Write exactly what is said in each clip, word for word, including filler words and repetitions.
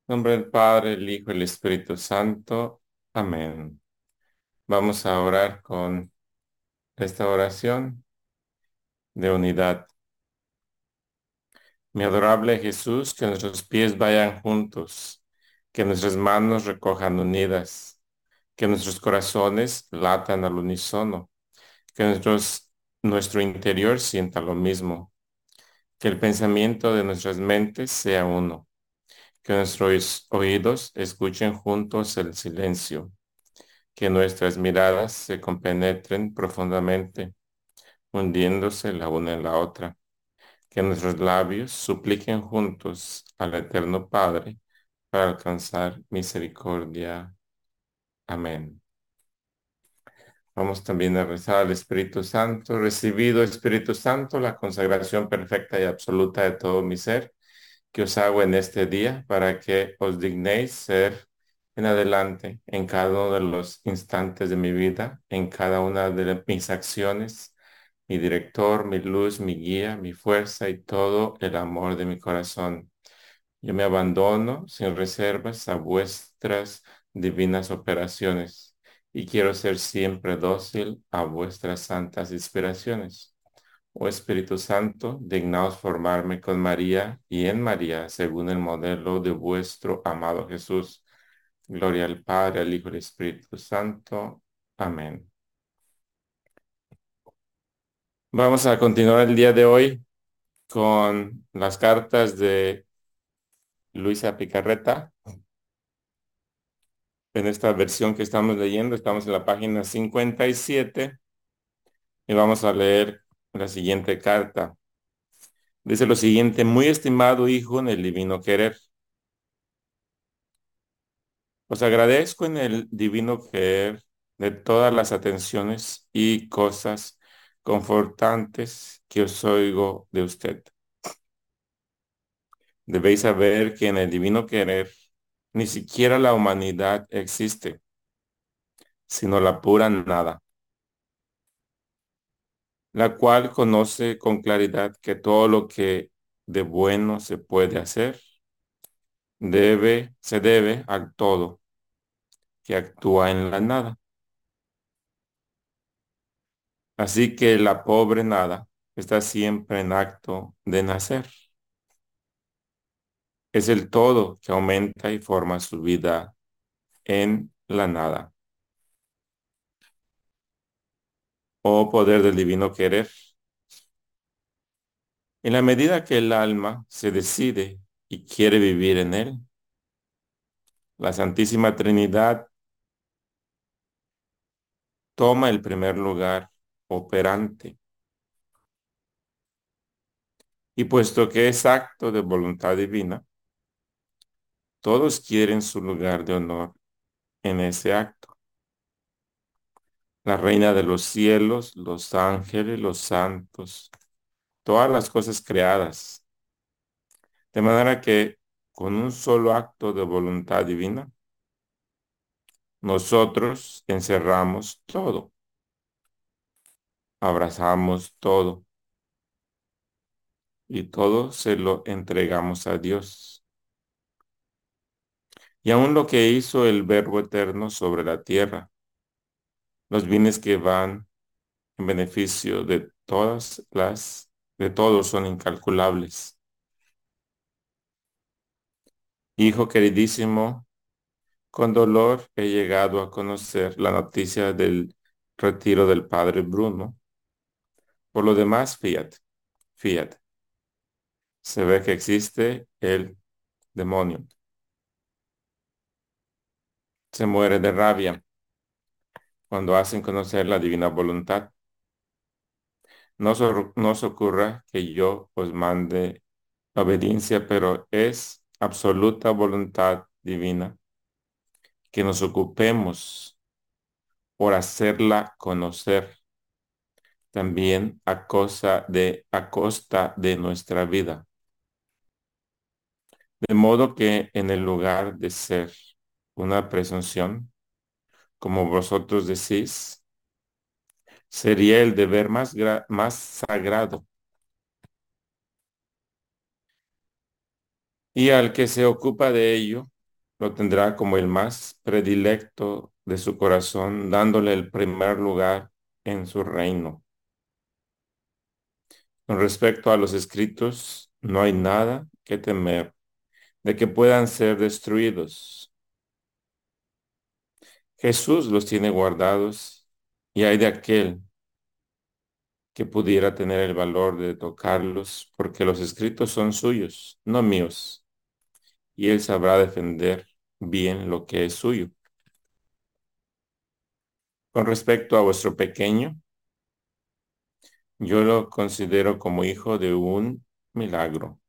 En nombre del Padre, el Hijo y el Espíritu Santo. Amén. Vamos a orar con esta oración de unidad. Mi adorable Jesús, que nuestros pies vayan juntos, que nuestras manos recojan unidas, que nuestros corazones latan al unísono, que nuestros, nuestro interior sienta lo mismo, que el pensamiento de nuestras mentes sea uno, que nuestros oídos escuchen juntos el silencio, que nuestras miradas se compenetren profundamente, hundiéndose la una en la otra, que nuestros labios supliquen juntos al Eterno Padre para alcanzar misericordia. Amén. Vamos también a rezar al Espíritu Santo. Recibido Espíritu Santo, la consagración perfecta y absoluta de todo mi ser, que os hago en este día para que os dignéis ser en adelante en cada uno de los instantes de mi vida, en cada una de mis acciones, mi director, mi luz, mi guía, mi fuerza y todo el amor de mi corazón. Yo me abandono sin reservas a vuestras divinas operaciones y quiero ser siempre dócil a vuestras santas inspiraciones. Oh Espíritu Santo, dignaos formarme con María y en María, según el modelo de vuestro amado Jesús. Gloria al Padre, al Hijo y al Espíritu Santo. Amén. Vamos a continuar el día de hoy con las cartas de Luisa Picarreta. En esta versión que estamos leyendo, estamos en la página cincuenta y siete y vamos a leer la siguiente carta. Dice lo siguiente: muy estimado hijo en el divino querer. Os agradezco en el divino querer de todas las atenciones y cosas confortantes que os oigo de usted. Debéis saber que en el divino querer ni siquiera la humanidad existe, sino la pura nada, la cual conoce con claridad que todo lo que de bueno se puede hacer, debe, se debe al todo que actúa en la nada. Así que la pobre nada está siempre en acto de nacer. Es el todo que aumenta y forma su vida en la nada. Oh poder del divino querer. En la medida que el alma se decide y quiere vivir en él, la Santísima Trinidad toma el primer lugar operante. Y puesto que es acto de voluntad divina, todos quieren su lugar de honor en ese acto. La reina de los cielos, los ángeles, los santos, todas las cosas creadas. De manera que con un solo acto de voluntad divina, nosotros encerramos todo, abrazamos todo y todo se lo entregamos a Dios. Y aún lo que hizo el Verbo eterno sobre la tierra, los bienes que van en beneficio de todas las, de todos son incalculables. Hijo queridísimo, con dolor he llegado a conocer la noticia del retiro del padre Bruno. Por lo demás, fiat, fiat. Se ve que existe el demonio. Se muere de rabia cuando hacen conocer la divina voluntad. No, os- no os ocurra que yo os mande obediencia, pero es absoluta voluntad divina que nos ocupemos por hacerla conocer también a cosa de, a costa de nuestra vida. De modo que en el lugar de ser una presunción, como vosotros decís, sería el deber más, gra- más sagrado. Y al que se ocupa de ello, lo tendrá como el más predilecto de su corazón, dándole el primer lugar en su reino. Con respecto a los escritos, no hay nada que temer de que puedan ser destruidos. Jesús los tiene guardados y hay de aquel que pudiera tener el valor de tocarlos, porque los escritos son suyos, no míos, y él sabrá defender bien lo que es suyo. Con respecto a vuestro pequeño, yo lo considero como hijo de un milagro.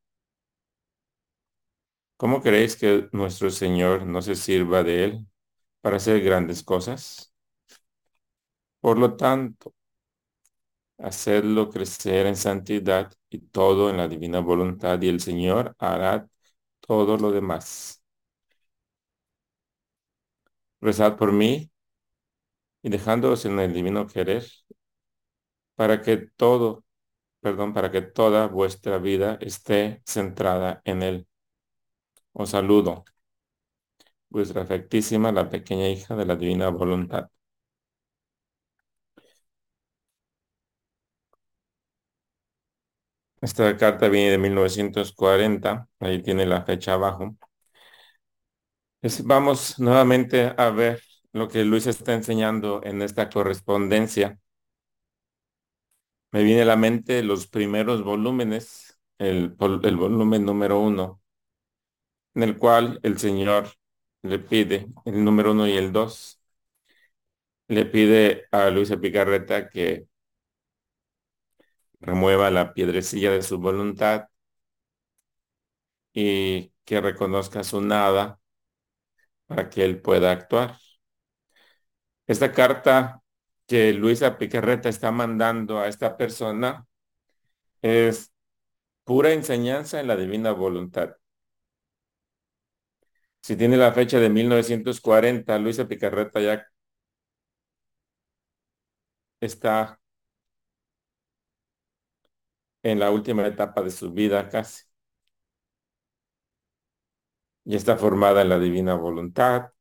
¿Cómo creéis que nuestro Señor no se sirva de él para hacer grandes cosas? Por lo tanto, hacedlo crecer en santidad y todo en la divina voluntad, y el Señor hará todo lo demás. Rezad por mí y dejándoos en el divino querer, para que todo, perdón, para que toda vuestra vida esté centrada en Él. Os saludo, vuestra afectísima, la pequeña hija de la divina voluntad. Esta carta viene de mil novecientos cuarenta, ahí tiene la fecha abajo. Es- vamos nuevamente a ver lo que Luis está enseñando en esta correspondencia. Me viene a la mente los primeros volúmenes, el, vol- el volumen número uno, en el cual el Señor le pide, el número uno y el dos, le pide a Luisa Picarreta que remueva la piedrecilla de su voluntad y que reconozca su nada para que él pueda actuar. Esta carta que Luisa Picarreta está mandando a esta persona es pura enseñanza en la divina voluntad. Si tiene la fecha de mil novecientos cuarenta, Luisa Picarreta ya está en la última etapa de su vida casi. Ya está formada en la divina voluntad,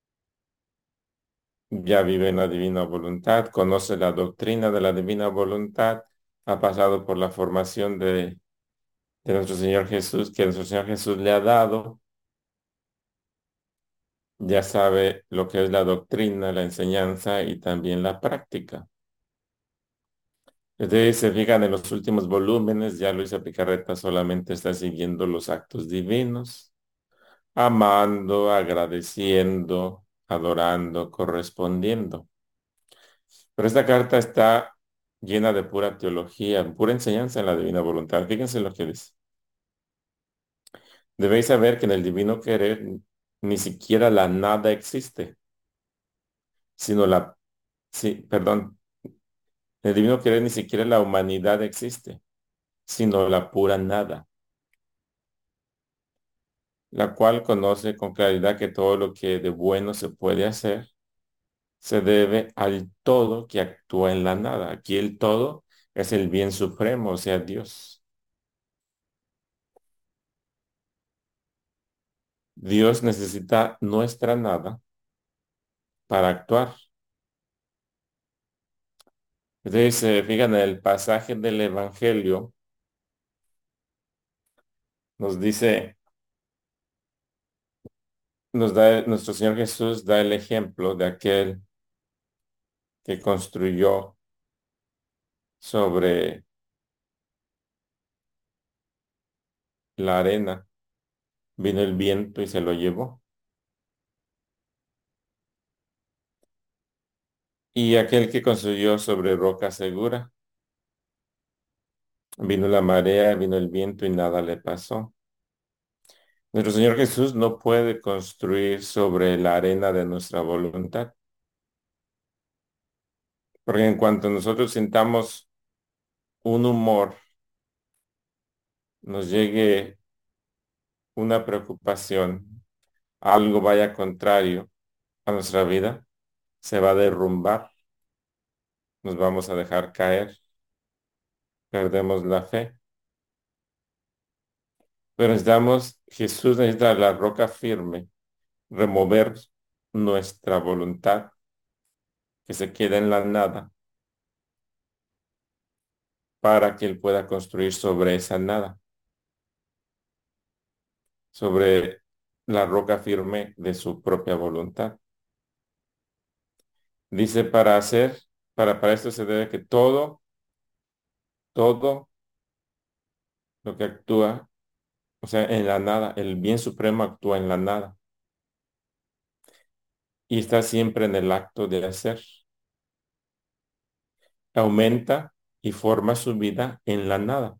ya vive en la divina voluntad, conoce la doctrina de la divina voluntad, ha pasado por la formación de, de nuestro Señor Jesús, que nuestro Señor Jesús le ha dado, ya sabe lo que es la doctrina, la enseñanza y también la práctica. Ustedes se fijan en los últimos volúmenes, ya Luisa Picarreta solamente está siguiendo los actos divinos, amando, agradeciendo, adorando, correspondiendo. Pero esta carta está llena de pura teología, pura enseñanza en la divina voluntad. Fíjense lo que dice. Debéis saber que en el divino querer ni siquiera la nada existe, sino la, sí, perdón, en el divino querer ni siquiera la humanidad existe, sino la pura nada, la cual conoce con claridad que todo lo que de bueno se puede hacer se debe al todo que actúa en la nada. Aquí el todo es el bien supremo, o sea, Dios. Dios necesita nuestra nada para actuar. Entonces, se fijan en el pasaje del Evangelio, nos dice, nos da, nuestro Señor Jesús da el ejemplo de aquel que construyó sobre la arena, vino el viento y se lo llevó. Y aquel que construyó sobre roca segura, vino la marea, vino el viento y nada le pasó. Nuestro Señor Jesús no puede construir sobre la arena de nuestra voluntad, porque en cuanto nosotros sintamos un humor, nos llegue una preocupación, algo vaya contrario a nuestra vida, se va a derrumbar, nos vamos a dejar caer, perdemos la fe. Pero necesitamos, Jesús necesita la roca firme remover nuestra voluntad que se queda en la nada para que Él pueda construir sobre esa nada, sobre la roca firme de su propia voluntad. Dice, para hacer, para, para esto se debe que todo, todo lo que actúa, o sea, en la nada, el bien supremo actúa en la nada y está siempre en el acto de hacer. Aumenta y forma su vida en la nada.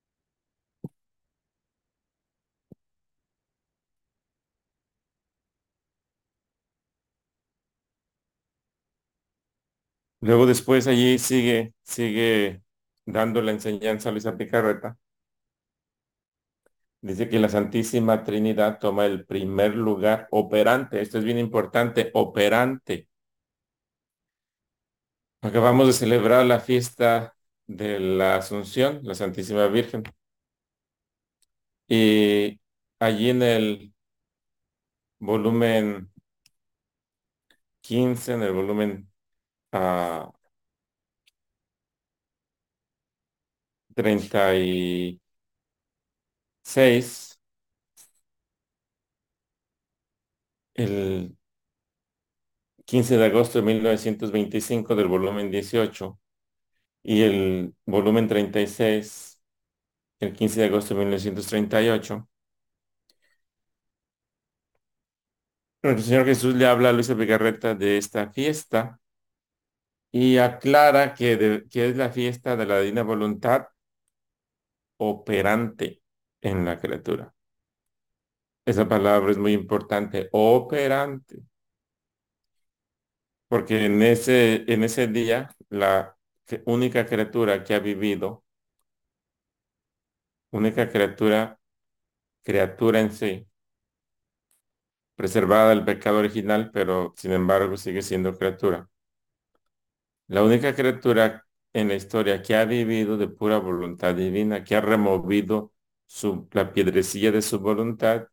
Luego después allí sigue, sigue dando la enseñanza a Luisa Picarreta. Dice que la Santísima Trinidad toma el primer lugar operante. Esto es bien importante, operante. Acabamos de celebrar la fiesta de la Asunción, la Santísima Virgen. Y allí en el volumen quince, en el volumen ah, treinta y seis, el quince de agosto de mil novecientos veinticinco del volumen dieciocho y el volumen treinta y seis, el quince de agosto de mil novecientos treinta y ocho, el Señor Jesús le habla a Luisa Picarreta de esta fiesta y aclara que, de- que es la fiesta de la divina voluntad operante en la criatura. Esa palabra es muy importante, operante, porque en ese, en ese día la que- única criatura que ha vivido, única criatura, criatura en sí, preservada del pecado original, pero sin embargo sigue siendo criatura. La única criatura en la historia que ha vivido de pura voluntad divina, que ha removido su, la piedrecilla de su voluntad,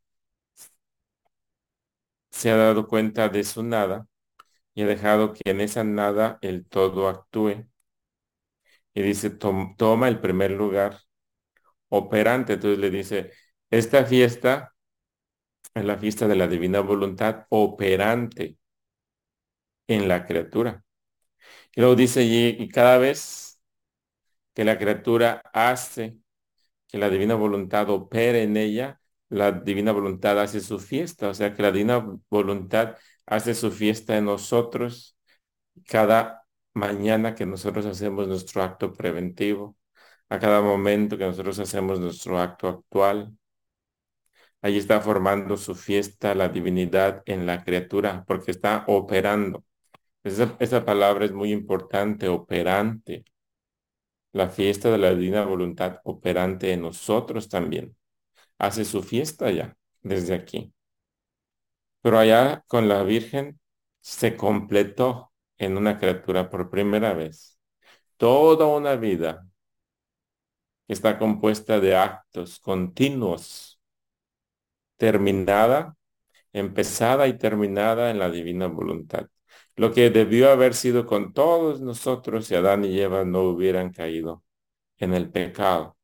se ha dado cuenta de su nada y ha dejado que en esa nada el todo actúe. Y dice, "Tom- toma el primer lugar operante". Entonces le dice, esta fiesta es la fiesta de la divina voluntad operante en la criatura. Y luego dice allí, y cada vez que la criatura hace que la divina voluntad opere en ella, la divina voluntad hace su fiesta, o sea que la divina voluntad hace su fiesta en nosotros cada mañana que nosotros hacemos nuestro acto preventivo, a cada momento que nosotros hacemos nuestro acto actual. Allí está formando su fiesta la divinidad en la criatura, porque está operando. Esa, esa palabra es muy importante, operante. La fiesta de la divina voluntad operante en nosotros también. Hace su fiesta ya, desde aquí. Pero allá con la Virgen se completó en una criatura por primera vez. Toda una vida que está compuesta de actos continuos, terminada, empezada y terminada en la divina voluntad. Lo que debió haber sido con todos nosotros si Adán y Eva no hubieran caído en el pecado.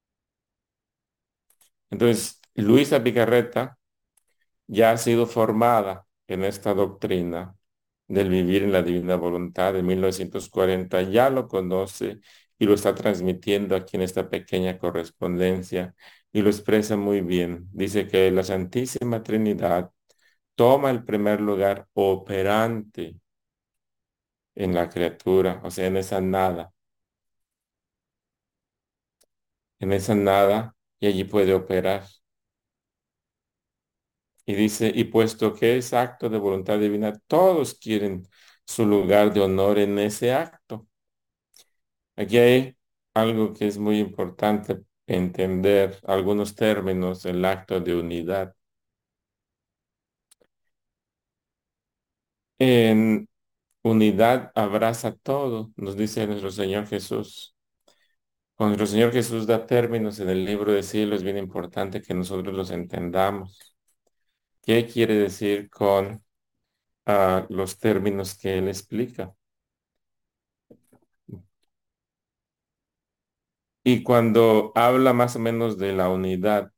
Entonces, Luisa Picarreta ya ha sido formada en esta doctrina del vivir en la divina voluntad de mil novecientos cuarenta, ya lo conoce y lo está transmitiendo aquí en esta pequeña correspondencia y lo expresa muy bien. Dice que la Santísima Trinidad toma el primer lugar operante en la criatura, o sea, en esa nada, en esa nada, y allí puede operar. Y dice, y puesto que es acto de voluntad divina, todos quieren su lugar de honor en ese acto. Aquí hay algo que es muy importante entender, algunos términos, el acto de unidad. En unidad abraza todo, nos dice nuestro Señor Jesús. Cuando nuestro Señor Jesús da términos en el libro de cielo, es bien importante que nosotros los entendamos. qué quiere decir con ah, los términos que él explica. Y cuando habla más o menos de la unidad,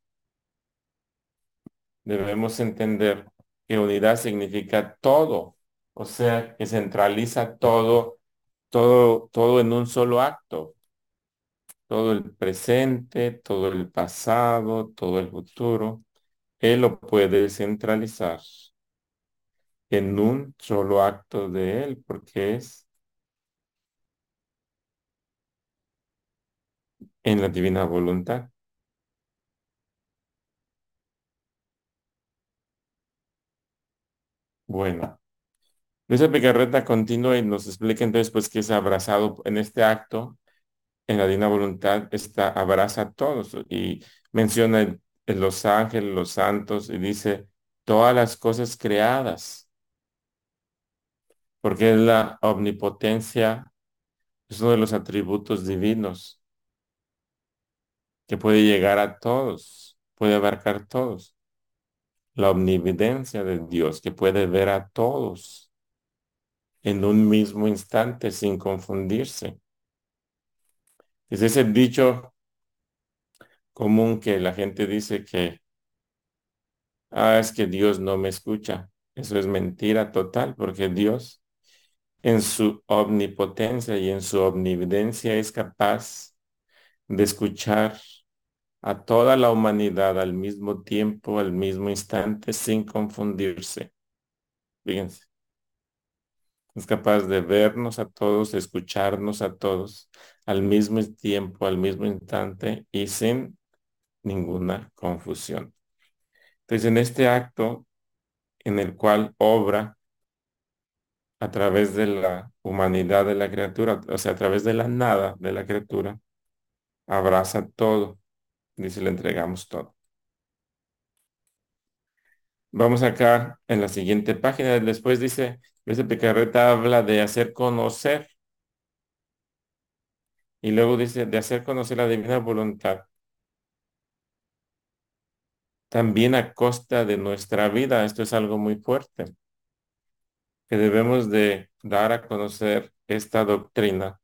debemos entender que unidad significa todo, o sea, que centraliza todo, todo, todo en un solo acto, todo el presente, todo el pasado, todo el futuro. Él lo puede centralizar en un solo acto de él, porque es en la divina voluntad. Bueno, Luisa Picarreta continúa y nos explica entonces pues que es abrazado en este acto, en la divina voluntad, está, abraza a todos y menciona el- el los ángeles, los santos y dice todas las cosas creadas, porque es la omnipotencia, es uno de los atributos divinos que puede llegar a todos, puede abarcar todos. La omnividencia de Dios que puede ver a todos en un mismo instante sin confundirse. Es ese dicho común que la gente dice que, ah, es que Dios no me escucha. Eso es mentira total, porque Dios en su omnipotencia y en su omnividencia es capaz de escuchar a toda la humanidad al mismo tiempo, al mismo instante, sin confundirse. Fíjense. Es capaz de vernos a todos, escucharnos a todos al mismo tiempo, al mismo instante y sin ninguna confusión. Entonces, en este acto en el cual obra a través de la humanidad de la criatura, o sea, a través de la nada de la criatura, abraza todo, dice, le entregamos todo. Vamos acá en la siguiente página, después dice, ese Picarreta habla de hacer conocer y luego dice de hacer conocer la divina voluntad también a costa de nuestra vida. Esto es algo muy fuerte, que debemos de dar a conocer esta doctrina,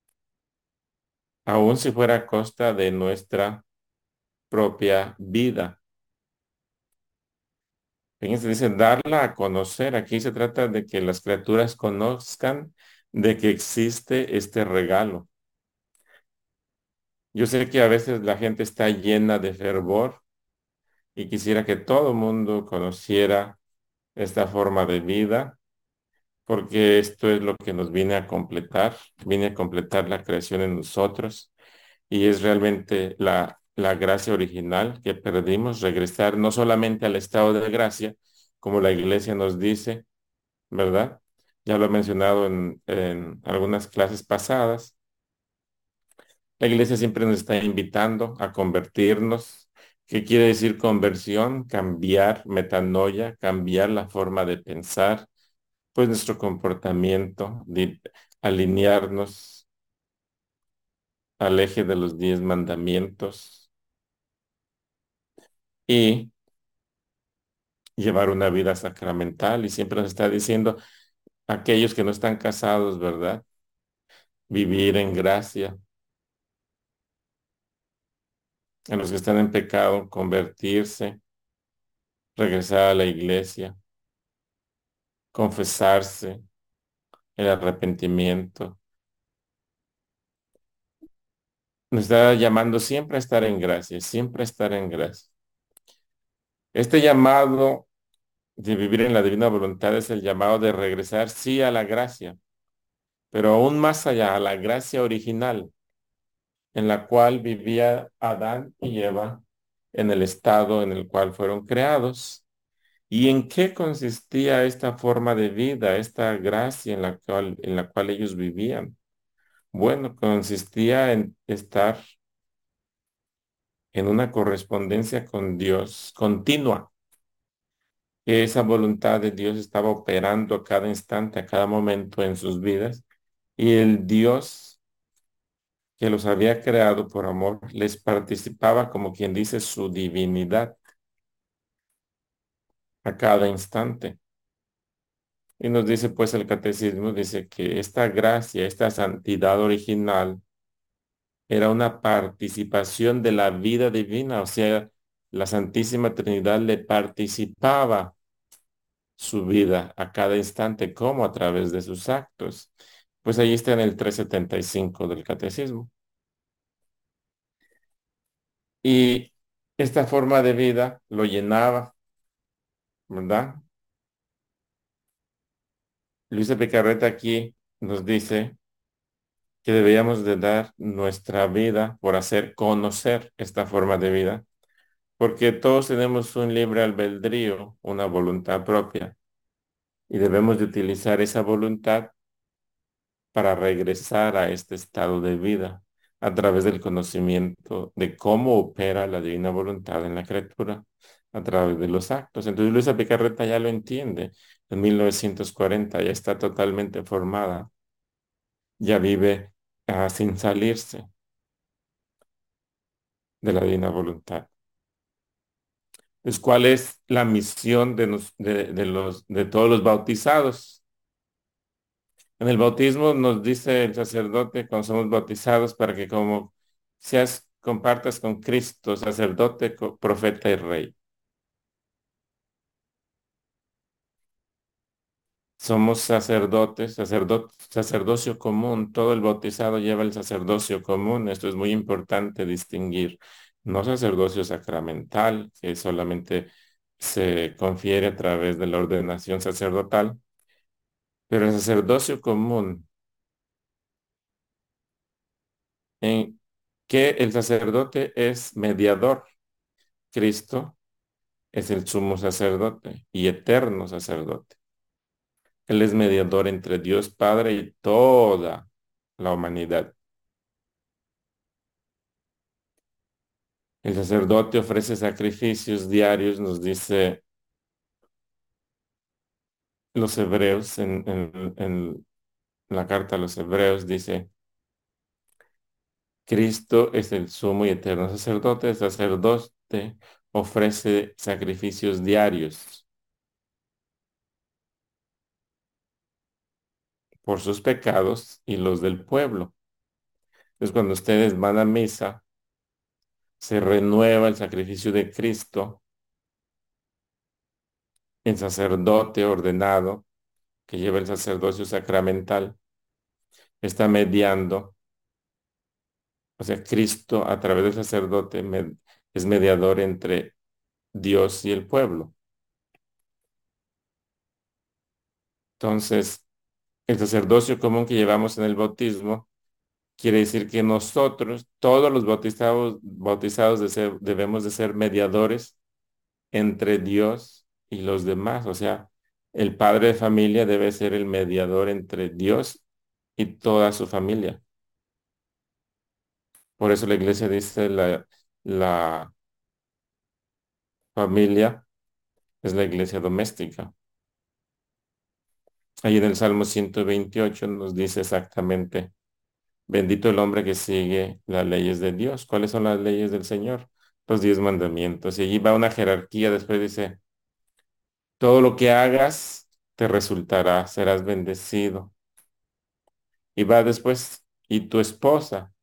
aun si fuera a costa de nuestra propia vida. Fíjense, dice darla a conocer. Aquí se trata de que las criaturas conozcan de que existe este regalo. Yo sé que a veces la gente está llena de fervor y quisiera que todo el mundo conociera esta forma de vida porque esto es lo que nos viene a completar, viene a completar la creación en nosotros y es realmente la, la gracia original que perdimos, regresar no solamente al estado de gracia, como la iglesia nos dice, ¿verdad? Ya lo he mencionado en, en algunas clases pasadas. La iglesia siempre nos está invitando a convertirnos. ¿Qué quiere decir conversión? Cambiar, metanoia, cambiar la forma de pensar pues nuestro comportamiento, de alinearnos al eje de los diez mandamientos y llevar una vida sacramental. Y siempre nos está diciendo aquellos que no están casados, ¿verdad? Vivir en gracia. A los que están en pecado, convertirse, regresar a la iglesia, confesarse, el arrepentimiento. Nos está llamando siempre a estar en gracia, siempre a estar en gracia. Este llamado de vivir en la divina voluntad es el llamado de regresar, sí, a la gracia, pero aún más allá, a la gracia original, en la cual vivía Adán y Eva en el estado en el cual fueron creados. ¿Y en qué consistía esta forma de vida, esta gracia en la cual, en la cual ellos vivían? Bueno, consistía en estar en una correspondencia con Dios continua, que esa voluntad de Dios estaba operando a cada instante, a cada momento en sus vidas, y el Dios que los había creado por amor les participaba como quien dice su divinidad. a cada instante. Y nos dice pues el catecismo, dice que esta gracia, esta santidad original era una participación de la vida divina, o sea, la Santísima Trinidad le participaba su vida a cada instante, como a través de sus actos. Pues ahí está en el trescientos setenta y cinco del catecismo. Y esta forma de vida lo llenaba, ¿verdad? Luisa Picarreta aquí nos dice que deberíamos de dar nuestra vida por hacer conocer esta forma de vida, porque todos tenemos un libre albedrío, una voluntad propia, y debemos de utilizar esa voluntad para regresar a este estado de vida a través del conocimiento de cómo opera la divina voluntad en la criatura, a través de los actos. Entonces Luisa Picarreta ya lo entiende. En mil novecientos cuarenta ya está totalmente formada, ya vive ah, sin salirse de la divina voluntad. Pues, ¿cuál es la misión de, nos- de, de los, de todos los bautizados? En el bautismo nos dice el sacerdote cuando somos bautizados para que como seas, compartas con Cristo, sacerdote, co- profeta y rey. Somos sacerdotes, sacerdot- sacerdocio común. Todo el bautizado lleva el sacerdocio común. Esto es muy importante distinguir. No sacerdocio sacramental, que solamente se confiere a través de la ordenación sacerdotal, pero el sacerdocio común, en que el sacerdote es mediador. Cristo es el sumo sacerdote y eterno sacerdote. Él es mediador entre Dios Padre y toda la humanidad. El sacerdote ofrece sacrificios diarios, nos dice los hebreos en, en- en la carta a los hebreos, dice, Cristo es el sumo y eterno sacerdote. El sacerdote ofrece sacrificios diarios por sus pecados y los del pueblo. Entonces, cuando ustedes van a misa, se renueva el sacrificio de Cristo, el sacerdote ordenado que lleva el sacerdocio sacramental, está mediando, o sea, Cristo a través del sacerdote me- es mediador entre Dios y el pueblo. Entonces, el sacerdocio común que llevamos en el bautismo quiere decir que nosotros, todos los bautizados, bautizados de ser- debemos de ser mediadores entre Dios y los demás. O sea, el padre de familia debe ser el mediador entre Dios y toda su familia. Por eso la iglesia dice la, la familia es la iglesia doméstica. Ahí en el Salmo ciento veintiocho nos dice exactamente, bendito el hombre que sigue las leyes de Dios. ¿Cuáles son las leyes del Señor? Los diez mandamientos. Y allí va una jerarquía. Después dice, todo lo que hagas te resultará, serás bendecido. Y va después, y tu esposa,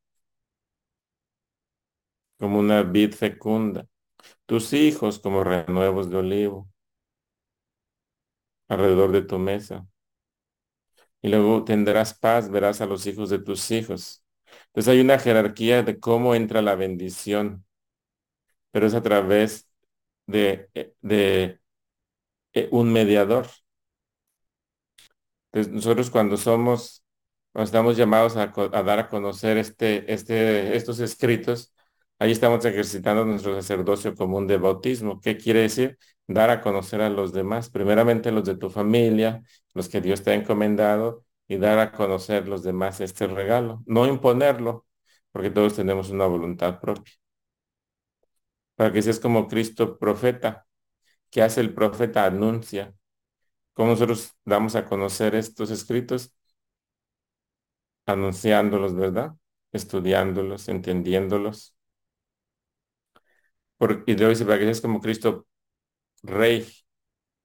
como una vid fecunda, tus hijos como renuevos de olivo alrededor de tu mesa. Y luego tendrás paz, verás a los hijos de tus hijos. Entonces hay una jerarquía de cómo entra la bendición, pero es a través de, eh, de eh, un mediador. Entonces, nosotros cuando somos, cuando estamos llamados a, co- a dar a conocer este, este, estos escritos, ahí estamos ejercitando nuestro sacerdocio común de bautismo. ¿Qué quiere decir? Dar a conocer a los demás, primeramente los de tu familia, los que Dios te ha encomendado, y dar a conocer los demás este regalo. No imponerlo, porque todos tenemos una voluntad propia. Para que seas como Cristo profeta. ¿Qué hace el profeta? Anuncia. ¿Cómo nosotros damos a conocer estos escritos? Anunciándolos, ¿verdad? Estudiándolos, entendiéndolos. Por- y luego dice, para que seas como Cristo Rey.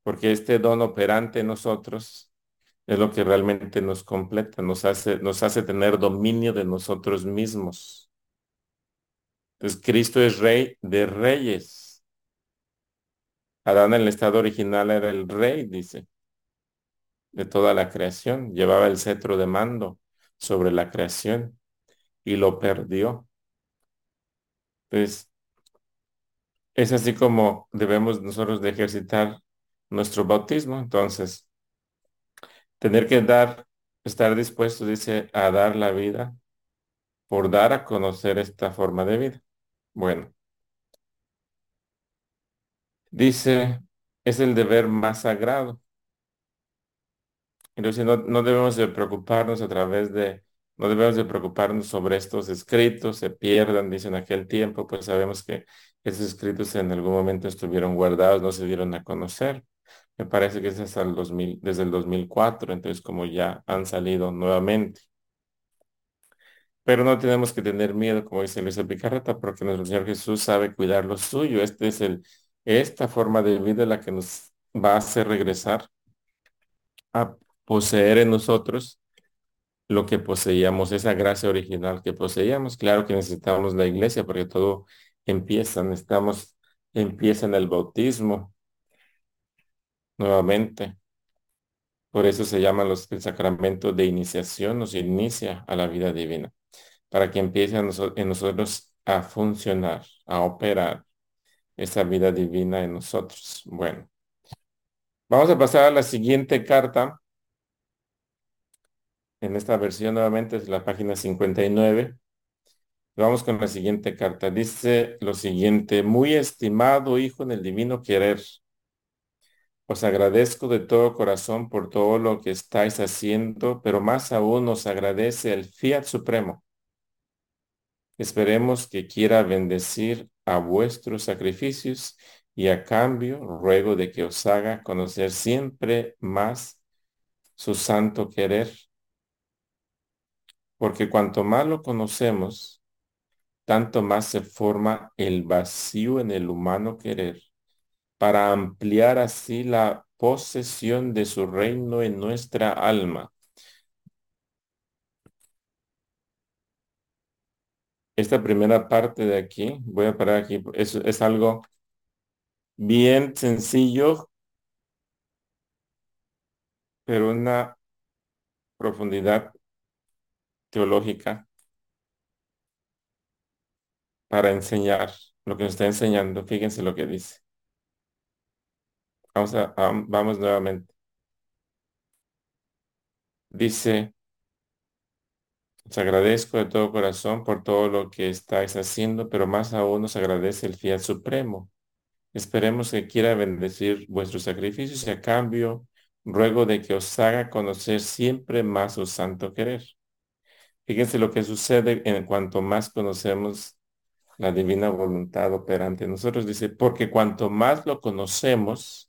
porque este don operante en nosotros es lo que realmente nos completa, nos hace, nos hace tener dominio de nosotros mismos. Entonces, Cristo es rey de reyes. Adán en el estado original era el rey, dice, de toda la creación. Llevaba el cetro de mando sobre la creación y lo perdió. Entonces, es así como debemos nosotros de ejercitar nuestro bautismo. Entonces, tener que dar, estar dispuesto, dice, a dar la vida por dar a conocer esta forma de vida. Bueno, dice, es el deber más sagrado. Entonces no, no debemos de preocuparnos a través de, no debemos de preocuparnos sobre estos escritos, se pierdan, dice en aquel tiempo, pues sabemos que esos escritos en algún momento estuvieron guardados, no se dieron a conocer. Me parece que es hasta el dos mil, desde el dos mil cuatro, entonces como ya han salido nuevamente. Pero no tenemos que tener miedo, como dice Luisa Picarreta, porque nuestro Señor Jesús sabe cuidar lo suyo. Este es el, esta forma de vida la que nos va a hacer regresar a poseer en nosotros lo que poseíamos, esa gracia original que poseíamos. Claro que necesitamos la iglesia porque todo empieza, necesitamos, empieza en el bautismo nuevamente. Por eso se llama los, el sacramento de iniciación, nos inicia a la vida divina, para que empiece a noso- en nosotros a funcionar, a operar esa vida divina en nosotros. Bueno, vamos a pasar a la siguiente carta. En esta versión nuevamente es la página cincuenta y nueve. Vamos con la siguiente carta. Dice lo siguiente: muy estimado hijo en el divino querer, os agradezco de todo corazón por todo lo que estáis haciendo, pero más aún os agradece el Fiat Supremo. Esperemos que quiera bendecir a vuestros sacrificios y a cambio ruego de que os haga conocer siempre más su santo querer, porque cuanto más lo conocemos, tanto más se forma el vacío en el humano querer para ampliar así la posesión de su reino en nuestra alma. Esta primera parte de aquí, voy a parar aquí, es, es algo bien sencillo, pero una profundidad teológica para enseñar lo que nos está enseñando. Fíjense lo que dice. Vamos a, a- vamos nuevamente. Dice, os agradezco de todo corazón por todo lo que estáis haciendo, pero más aún os agradece el fiel supremo. Esperemos que quiera bendecir vuestros sacrificios y a cambio ruego de que os haga conocer siempre más su santo querer. Fíjense lo que sucede en cuanto más conocemos la divina voluntad operante en nosotros. Dice, porque cuanto más lo conocemos,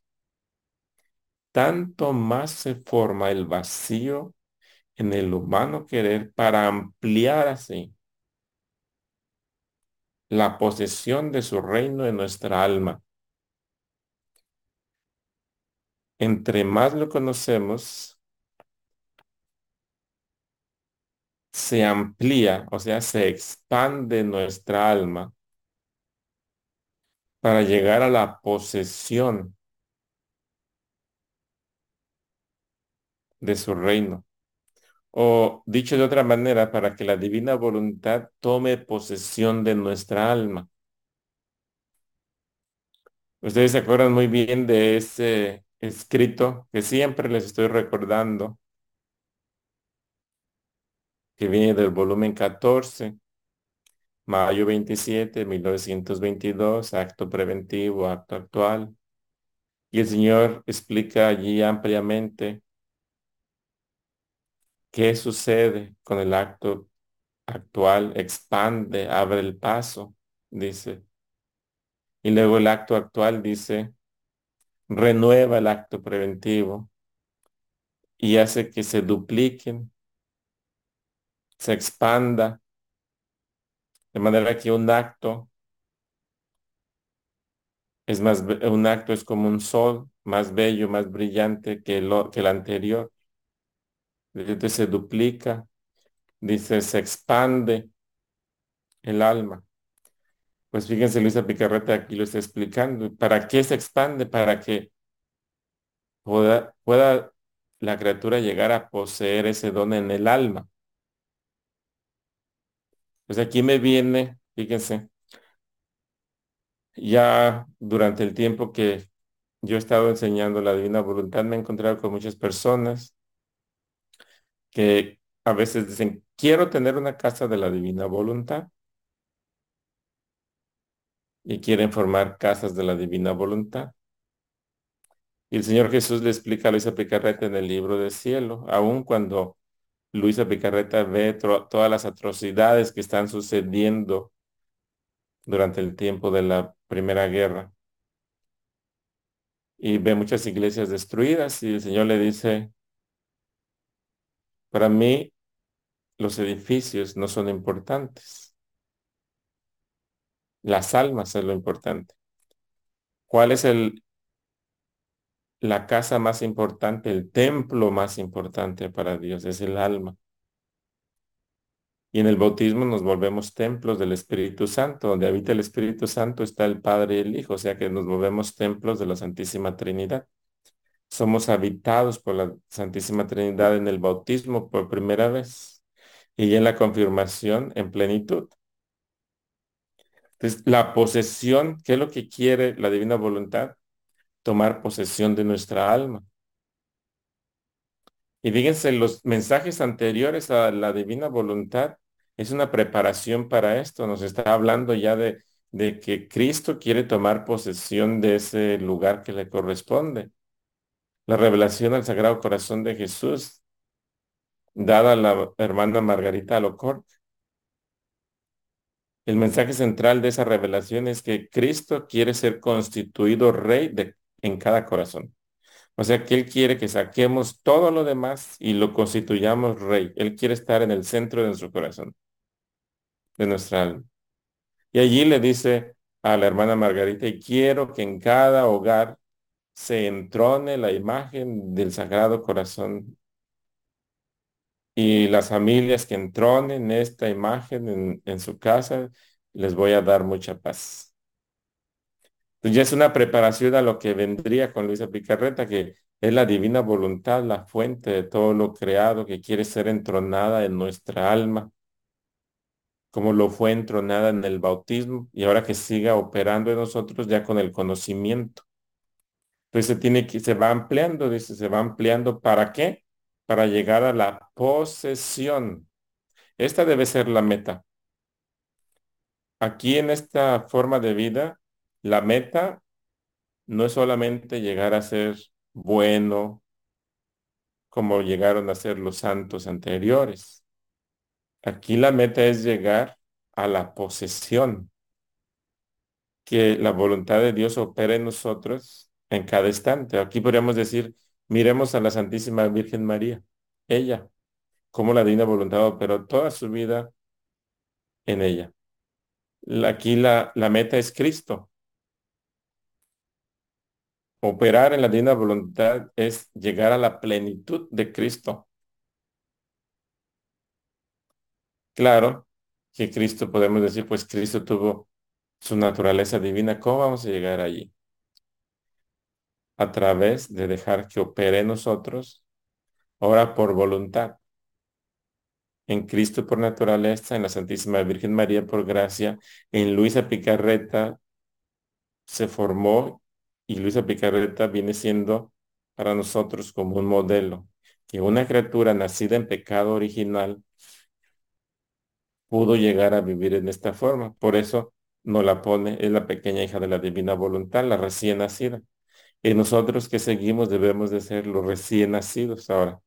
tanto más se forma el vacío en el humano querer para ampliar así la posesión de su reino en nuestra alma. Entre más lo conocemos, se amplía, o sea, se expande nuestra alma para llegar a la posesión de su reino. O dicho de otra manera, para que la divina voluntad tome posesión de nuestra alma. Ustedes se acuerdan muy bien de ese escrito que siempre les estoy recordando, que viene del volumen catorce, mayo veintisiete, mil novecientos veintidós, acto preventivo, acto actual. Y el Señor explica allí ampliamente qué sucede con el acto actual, expande, abre el paso, dice. Y luego el acto actual dice, renueva el acto preventivo y hace que se dupliquen, se expanda, de manera que un acto es más, be- un acto es como un sol, más bello, más brillante que el, o- que el anterior. Dice, se duplica, dice, se expande el alma. Pues fíjense, Luisa Picarreta aquí lo está explicando. ¿Para qué se expande? Para que pueda, pueda la criatura llegar a poseer ese don en el alma. Pues aquí me viene, fíjense, ya durante el tiempo que yo he estado enseñando la divina voluntad, me he encontrado con muchas personas que a veces dicen, quiero tener una casa de la divina voluntad y quieren formar casas de la divina voluntad. Y el Señor Jesús le explica a Luisa Picarreta en el libro del cielo, aun cuando Luisa Picarreta ve tro- todas las atrocidades que están sucediendo durante el tiempo de la Primera Guerra y ve muchas iglesias destruidas y el Señor le dice, para mí los edificios no son importantes, las almas es lo importante. ¿Cuál es el, la casa más importante, el templo más importante para Dios? Es el alma. Y en el bautismo nos volvemos templos del Espíritu Santo. Donde habita el Espíritu Santo está el Padre y el Hijo, o sea que nos volvemos templos de la Santísima Trinidad. Somos habitados por la Santísima Trinidad en el bautismo por primera vez y en la confirmación en plenitud. Entonces, la posesión, ¿qué es lo que quiere la divina voluntad? Tomar posesión de nuestra alma. Y fíjense, los mensajes anteriores a la divina voluntad es una preparación para esto. Nos está hablando ya de, de que Cristo quiere tomar posesión de ese lugar que le corresponde. La revelación al Sagrado Corazón de Jesús, dada a la hermana Margarita Alocor. El mensaje central de esa revelación es que Cristo quiere ser constituido rey de, en cada corazón. O sea que Él quiere que saquemos todo lo demás y lo constituyamos rey. Él quiere estar en el centro de nuestro corazón, de nuestra alma. Y allí le dice a la hermana Margarita, y quiero que en cada hogar se entrone la imagen del Sagrado Corazón y las familias que entronen esta imagen en, en su casa, les voy a dar mucha paz. Entonces ya es una preparación a lo que vendría con Luisa Picarreta, que es la divina voluntad, la fuente de todo lo creado, que quiere ser entronada en nuestra alma, como lo fue entronada en el bautismo, y ahora que siga operando en nosotros ya con el conocimiento. Entonces se tiene que, se va ampliando, dice, se va ampliando. ¿Para qué? Para llegar a la posesión. Esta debe ser la meta. Aquí en esta forma de vida, la meta no es solamente llegar a ser bueno, como llegaron a ser los santos anteriores. Aquí la meta es llegar a la posesión, que la voluntad de Dios opera en nosotros en cada instante. Aquí podríamos decir, miremos a la Santísima Virgen María, ella, como la divina voluntad operó toda su vida en ella. La- Aquí la, la meta es Cristo. Operar en la divina voluntad es llegar a la plenitud de Cristo. Claro que Cristo, podemos decir, pues Cristo tuvo su naturaleza divina. ¿Cómo vamos a llegar allí? A través de dejar que opere en nosotros, ahora por voluntad, en Cristo por naturaleza, en la Santísima Virgen María por gracia, en Luisa Picarreta se formó y Luisa Picarreta viene siendo para nosotros como un modelo, que una criatura nacida en pecado original pudo llegar a vivir en esta forma. Por eso nos la pone, es la pequeña hija de la divina voluntad, la recién nacida. Y nosotros que seguimos debemos de ser los recién nacidos ahora.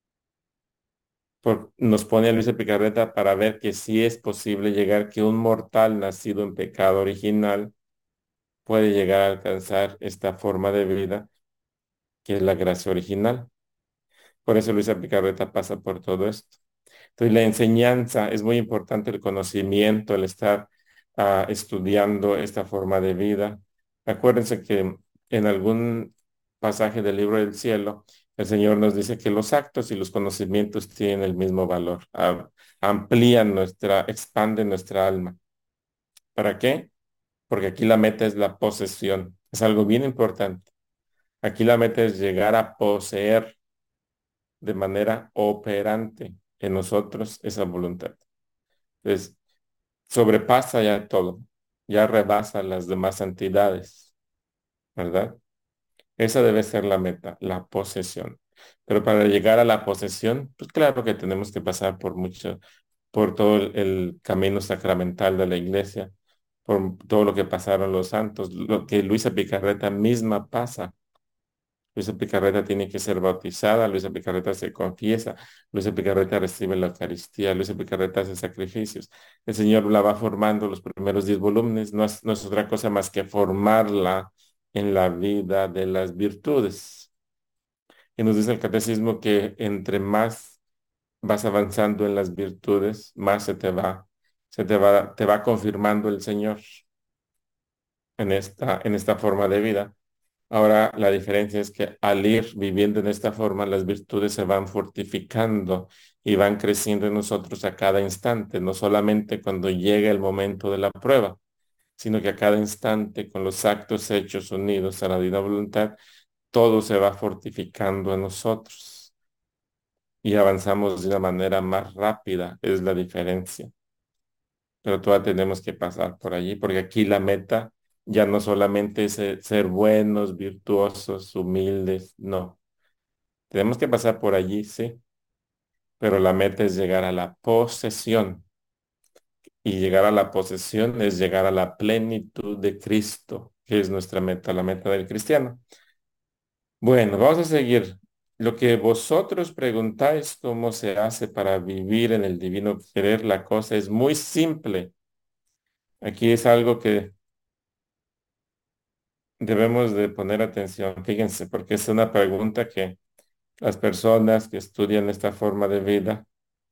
Por- nos pone a Luisa Picarreta para ver que sí es posible llegar, que un mortal nacido en pecado original puede llegar a alcanzar esta forma de vida que es la gracia original. Por eso Luisa Picarreta pasa por todo esto. Entonces, la enseñanza es muy importante, el conocimiento, el estar ah, estudiando esta forma de vida. Acuérdense que en algún pasaje del libro del cielo, el Señor nos dice que los actos y los conocimientos tienen el mismo valor, a- amplían nuestra, expanden nuestra alma. ¿Para qué? Porque aquí la meta es la posesión. Es algo bien importante. Aquí la meta es llegar a poseer de manera operante en nosotros esa voluntad. Entonces, sobrepasa ya todo, ya rebasa las demás entidades, ¿verdad? Esa debe ser la meta, la posesión. Pero para llegar a la posesión, pues claro que tenemos que pasar por mucho, por todo el, el camino sacramental de la iglesia, por todo lo que pasaron los santos, lo que Luisa Picarreta misma pasa. Luisa Picarreta tiene que ser bautizada, Luisa Picarreta se confiesa, Luisa Picarreta recibe la Eucaristía, Luisa Picarreta hace sacrificios. El Señor la va formando los primeros diez volúmenes, no es, no es otra cosa más que formarla en la vida de las virtudes. Y nos dice el catecismo que entre más vas avanzando en las virtudes, más se te va, se te va, te va confirmando el Señor en esta, en esta forma de vida. Ahora, la diferencia es que al ir viviendo en esta forma, las virtudes se van fortificando y van creciendo en nosotros a cada instante, no solamente cuando llega el momento de la prueba, sino que a cada instante, con los actos hechos unidos a la divina voluntad, todo se va fortificando en nosotros y avanzamos de una manera más rápida, es la diferencia. Pero todavía tenemos que pasar por allí, porque aquí la meta ya no solamente es eh, ser buenos, virtuosos, humildes, no. Tenemos que pasar por allí, sí, pero la meta es llegar a la posesión. Y llegar a la posesión es llegar a la plenitud de Cristo, que es nuestra meta, la meta del cristiano. Bueno, vamos a seguir. Lo que vosotros preguntáis cómo se hace para vivir en el divino querer, la cosa es muy simple. Aquí es algo que debemos de poner atención, fíjense, porque es una pregunta que las personas que estudian esta forma de vida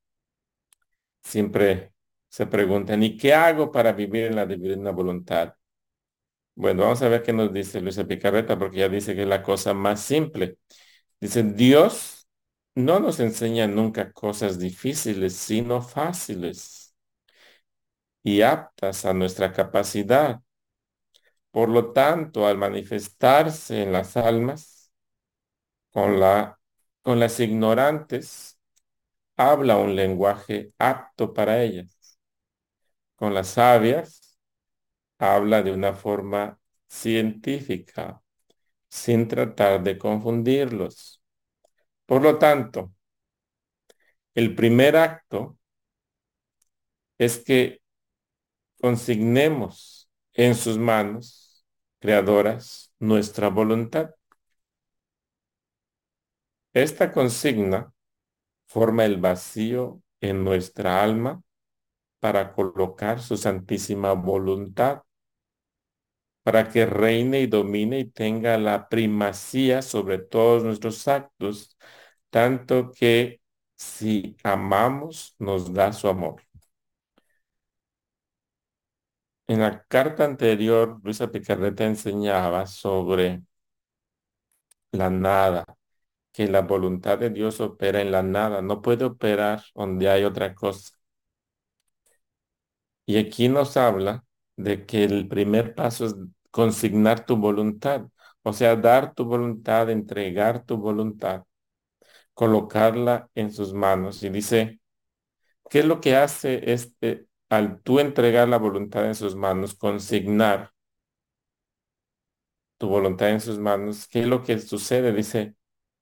siempre se preguntan, ¿y qué hago para vivir en la divina voluntad? Bueno, vamos a ver qué nos dice Luisa Picarreta, porque ya dice que es la cosa más simple. Dice, Dios no nos enseña nunca cosas difíciles, sino fáciles y aptas a nuestra capacidad. Por lo tanto, al manifestarse en las almas, con la, con las ignorantes, habla un lenguaje apto para ellas. Con las sabias, habla de una forma científica, sin tratar de confundirlos. Por lo tanto, el primer acto es que consignemos en sus manos creadoras nuestra voluntad. Esta consigna forma el vacío en nuestra alma para colocar su santísima voluntad, para que reine y domine y tenga la primacía sobre todos nuestros actos, tanto que si amamos, nos da su amor. En la carta anterior, Luisa Picarreta enseñaba sobre la nada, que la voluntad de Dios opera en la nada, no puede operar donde hay otra cosa. Y aquí nos habla de que el primer paso es consignar tu voluntad, o sea, dar tu voluntad, entregar tu voluntad, colocarla en sus manos. Y dice, ¿qué es lo que hace este, al tú entregar la voluntad en sus manos, consignar tu voluntad en sus manos? ¿Qué es lo que sucede? Dice,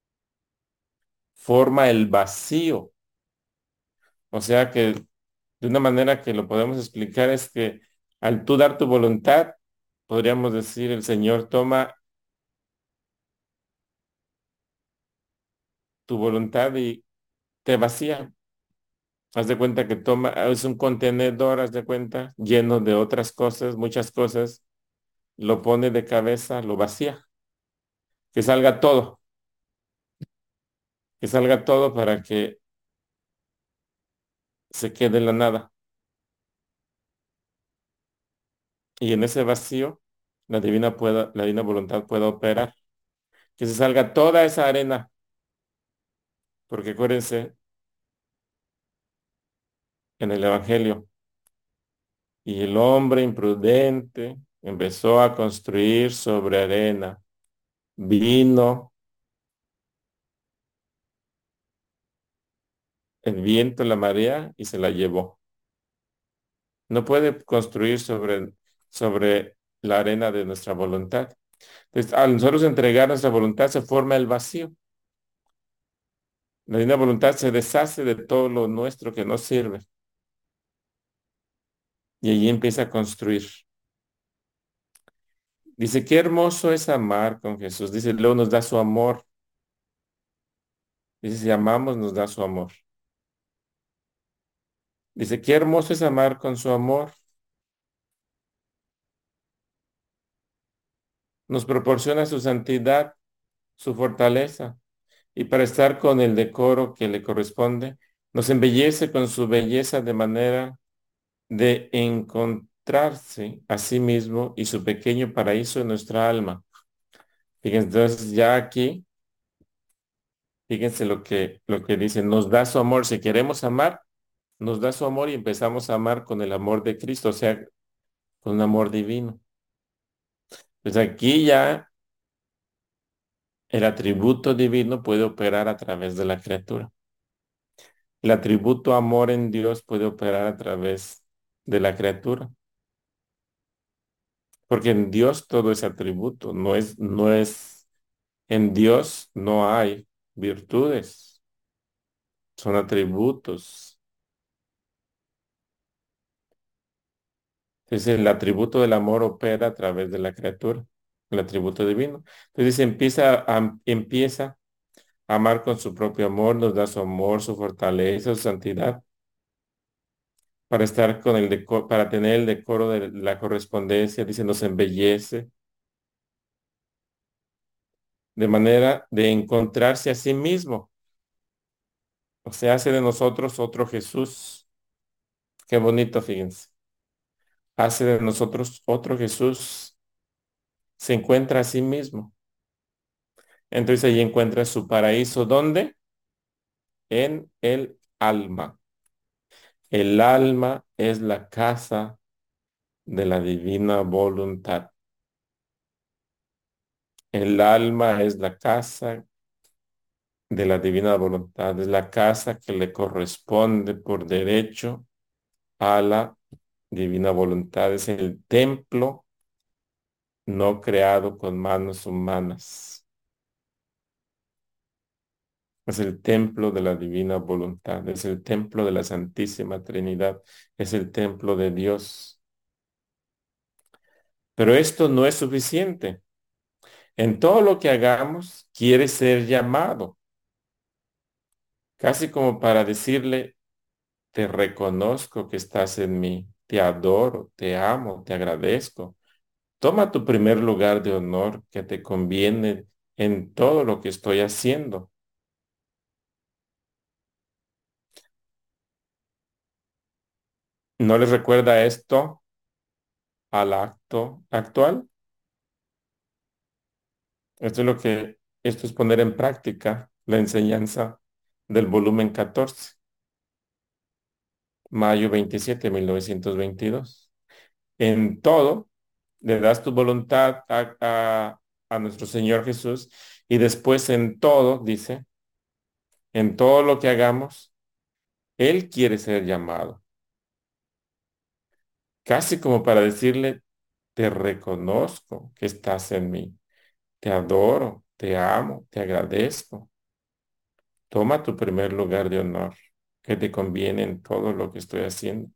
forma el vacío. O sea que de una manera que lo podemos explicar es que al tú dar tu voluntad, podríamos decir, el Señor toma tu voluntad y te vacía. Haz de cuenta que toma, es un contenedor, haz de cuenta, lleno de otras cosas, muchas cosas, lo pone de cabeza, lo vacía, que salga todo, que salga todo para que se quede en la nada. Y en ese vacío, la divina pueda, la divina voluntad pueda operar. que se salga toda esa arena, porque acuérdense, en el Evangelio, y el hombre imprudente empezó a construir sobre arena. Vino el viento, la marea y se la llevó. No puede construir sobre, sobre la arena de nuestra voluntad. Entonces, al nosotros entregar nuestra voluntad se forma el vacío. La divina voluntad se deshace de todo lo nuestro que no sirve y allí empieza a construir. Dice, qué hermoso es amar con Jesús. Dice, luego nos da su amor. Dice, si amamos, nos da su amor. Dice, qué hermoso es amar con su amor. Nos proporciona su santidad, su fortaleza. Y para estar con el decoro que le corresponde, nos embellece con su belleza de manera de encontrarse a sí mismo y su pequeño paraíso en nuestra alma. Fíjense, entonces ya aquí, fíjense lo que, lo que dice, nos da su amor. Si queremos amar, nos da su amor y empezamos a amar con el amor de Cristo, o sea, con un amor divino. Pues aquí ya el atributo divino puede operar a través de la criatura. El atributo amor en Dios puede operar a través de la criatura, porque en Dios todo es atributo, no es, no es, en Dios no hay virtudes, son atributos. Entonces el atributo del amor opera a través de la criatura, el atributo divino. Entonces dice, empieza a, empieza a amar con su propio amor, nos da su amor, su fortaleza, su santidad, para estar con el decoro, para tener el decoro de la correspondencia, dice, nos embellece de manera de encontrarse a sí mismo. O sea, hace de nosotros otro Jesús. Qué bonito, fíjense. Hace de nosotros otro Jesús. Se encuentra a sí mismo. Entonces allí encuentra su paraíso. ¿Dónde? En el alma. El alma es la casa de la divina voluntad. El alma es la casa de la divina voluntad. Es la casa que le corresponde por derecho a la divina voluntad. Es el templo no creado con manos humanas. Es el templo de la divina voluntad, es el templo de la Santísima Trinidad, es el templo de Dios. Pero esto no es suficiente. En todo lo que hagamos, quiere ser llamado, casi como para decirle, te reconozco que estás en mí, te adoro, te amo, te agradezco. Toma tu primer lugar de honor que te conviene en todo lo que estoy haciendo. ¿No les recuerda esto al acto actual? Esto es lo que, esto es poner en práctica la enseñanza del volumen catorce, mayo veintisiete de mil novecientos veintidós. En todo, le das tu voluntad a, a, a nuestro Señor Jesús y después en todo, dice, en todo lo que hagamos, Él quiere ser llamado. Casi como para decirle, te reconozco que estás en mí, te adoro, te amo, te agradezco. Toma tu primer lugar de honor, que te conviene en todo lo que estoy haciendo.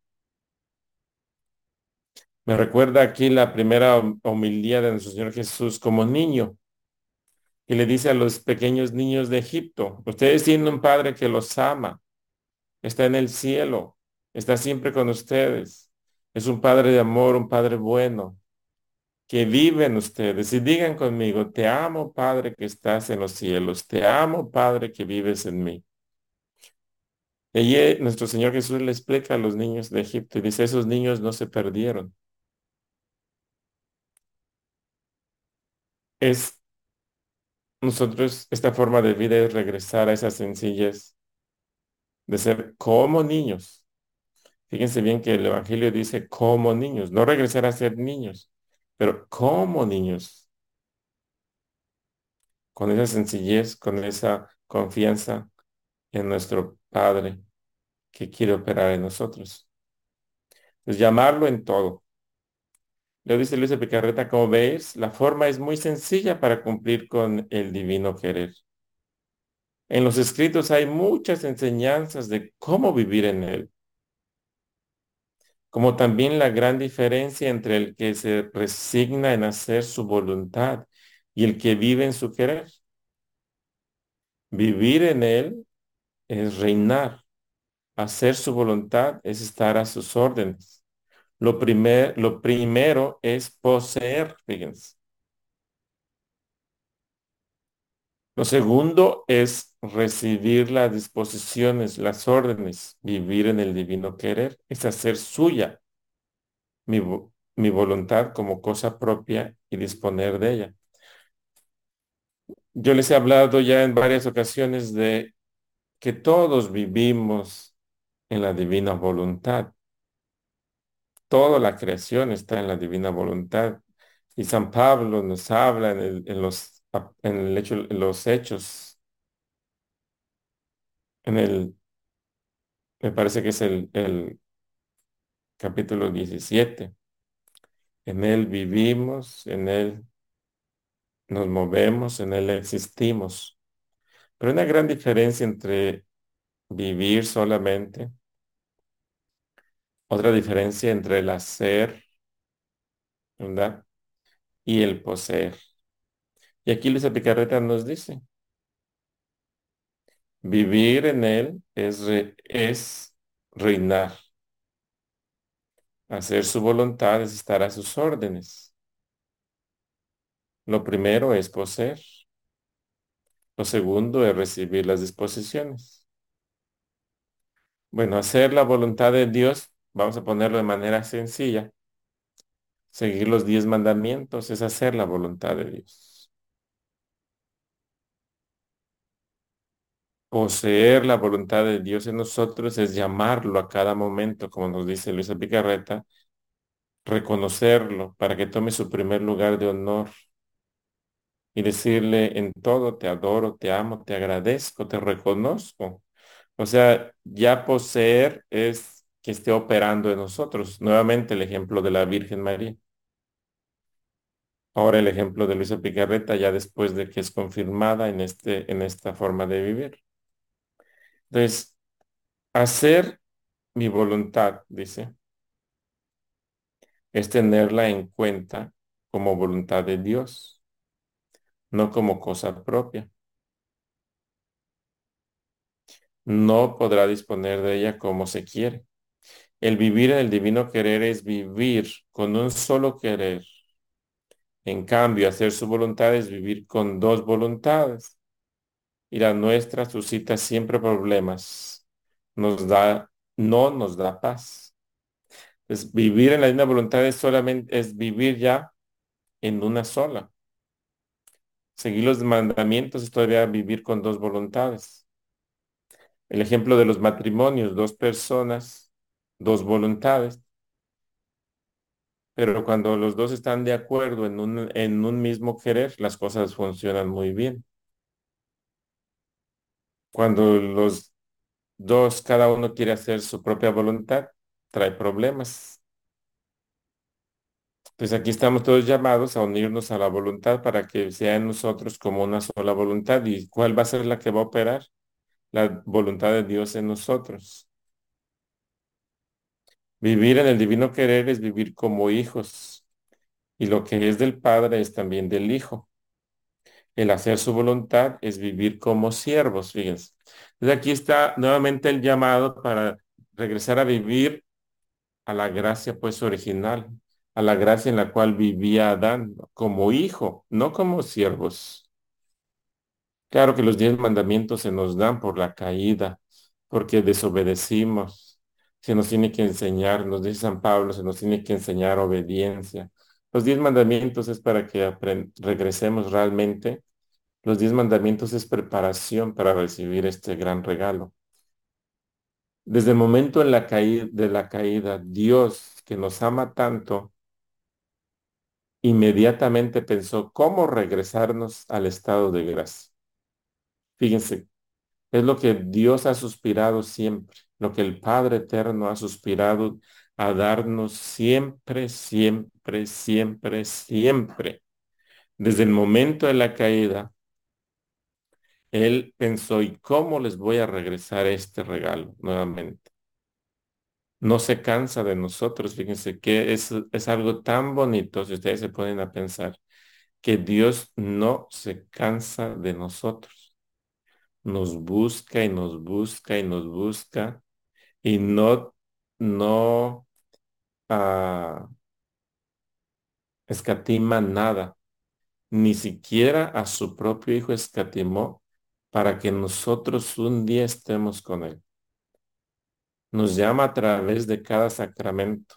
Me recuerda aquí la primera hom- homilía de nuestro Señor Jesús como niño, y le dice a los pequeños niños de Egipto, ustedes tienen un Padre que los ama, está en el cielo, está siempre con ustedes. Es un Padre de amor, un Padre bueno, que vive en ustedes. Y digan conmigo, te amo, Padre, que estás en los cielos, te amo, Padre, que vives en mí. Y eh, nuestro Señor Jesús le explica a los niños de Egipto y dice, esos niños no se perdieron. Es nosotros, esta forma de vida es regresar a esa sencillez de ser como niños. Fíjense bien que el Evangelio dice como niños, no regresar a ser niños, pero como niños, con esa sencillez, con esa confianza en nuestro Padre que quiere operar en nosotros. Pues llamarlo en todo. Lo dice Luisa Picarreta, como veis, la forma es muy sencilla para cumplir con el divino querer. En los escritos hay muchas enseñanzas de cómo vivir en él, como también la gran diferencia entre el que se resigna en hacer su voluntad y el que vive en su querer. Vivir en él es reinar. Hacer su voluntad es estar a sus órdenes. Lo primer- lo primero es poseer, fíjense. Lo segundo es recibir las disposiciones, las órdenes. Vivir en el divino querer es hacer suya mi, vo- mi voluntad como cosa propia y disponer de ella. Yo les he hablado ya en varias ocasiones de que todos vivimos en la divina voluntad. Toda la creación está en la divina voluntad. Y San Pablo nos habla en, el- en los, en el hecho, en los hechos, en el, me parece que es el, el capítulo diecisiete. En él vivimos, en él nos movemos, en él existimos. Pero hay una gran diferencia entre vivir solamente, otra diferencia entre el hacer, ¿verdad? Y el poseer. Y aquí Luisa Picarreta nos dice, vivir en él es, re- es reinar. Hacer su voluntad es estar a sus órdenes. Lo primero es poseer. Lo segundo es recibir las disposiciones. Bueno, hacer la voluntad de Dios, vamos a ponerlo de manera sencilla. Seguir los diez mandamientos es hacer la voluntad de Dios. Poseer la voluntad de Dios en nosotros es llamarlo a cada momento, como nos dice Luisa Picarreta, reconocerlo para que tome su primer lugar de honor y decirle en todo, te adoro, te amo, te agradezco, te reconozco. O sea, ya poseer es que esté operando en nosotros. Nuevamente el ejemplo de la Virgen María. Ahora el ejemplo de Luisa Picarreta ya después de que es confirmada en este, en esta forma de vivir. Entonces, hacer mi voluntad, dice, es tenerla en cuenta como voluntad de Dios, no como cosa propia. No podrá disponer de ella como se quiere. El vivir en el divino querer es vivir con un solo querer. En cambio, hacer su voluntad es vivir con dos voluntades. Y la nuestra suscita siempre problemas. Nos da, no nos da paz. Pues vivir en la divina voluntad es solamente, es vivir ya en una sola. Seguir los mandamientos es todavía vivir con dos voluntades. El ejemplo de los matrimonios, dos personas, dos voluntades. Pero cuando los dos están de acuerdo en un, en un mismo querer, las cosas funcionan muy bien. Cuando los dos, cada uno quiere hacer su propia voluntad, trae problemas. Pues aquí estamos todos llamados a unirnos a la voluntad para que sea en nosotros como una sola voluntad. ¿Y cuál va a ser la que va a operar? La voluntad de Dios en nosotros. Vivir en el divino querer es vivir como hijos. Y lo que es del Padre es también del Hijo. El hacer su voluntad es vivir como siervos, fíjense. Entonces aquí está nuevamente el llamado para regresar a vivir a la gracia pues original, a la gracia en la cual vivía Adán como hijo, no como siervos. Claro que los diez mandamientos se nos dan por la caída, porque desobedecimos. Se nos tiene que enseñar, nos dice San Pablo, se nos tiene que enseñar obediencia. Los diez mandamientos es para que apren- regresemos realmente Los diez mandamientos es preparación para recibir este gran regalo. Desde el momento en la caí- de la caída, Dios, que nos ama tanto, inmediatamente pensó cómo regresarnos al estado de gracia. Fíjense, es lo que Dios ha suspirado siempre, lo que el Padre Eterno ha suspirado a darnos siempre, siempre, siempre, siempre. Desde el momento de la caída, Él pensó, ¿y cómo les voy a regresar este regalo nuevamente? No se cansa de nosotros, fíjense que es, es algo tan bonito, si ustedes se ponen a pensar, que Dios no se cansa de nosotros. Nos busca y nos busca y nos busca y no, no ah, escatima nada, ni siquiera a su propio Hijo escatimó para que nosotros un día estemos con Él. Nos llama a través de cada sacramento,